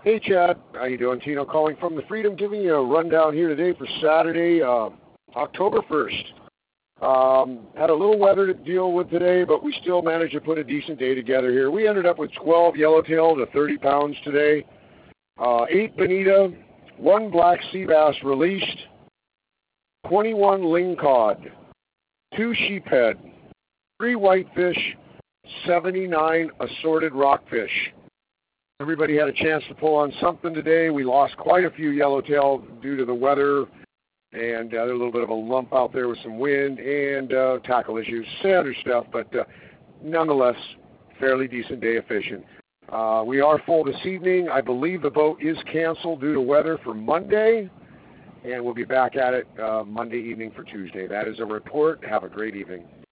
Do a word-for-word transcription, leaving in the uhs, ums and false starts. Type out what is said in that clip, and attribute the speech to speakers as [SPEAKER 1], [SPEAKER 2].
[SPEAKER 1] Hey, Chad. How you doing? Tino calling from the Freedom, giving you a rundown here today for Saturday, uh, October first. Um, had a little weather to deal with today, but we still managed to put a decent day together here. We ended up with twelve yellowtail to thirty pounds today, uh, eight bonita, one black sea bass released, twenty-one lingcod, two sheephead, three whitefish, seventy-nine assorted rockfish. Everybody had a chance to pull on something today. We lost quite a few yellowtail due to the weather, and uh, there's a little bit of a lump out there with some wind and uh, tackle issues, standard stuff, but uh, nonetheless, fairly decent day of fishing. Uh, we are full this evening. I believe the boat is canceled due to weather for Monday, and we'll be back at it uh, Monday evening for Tuesday. That is a report. Have a great evening.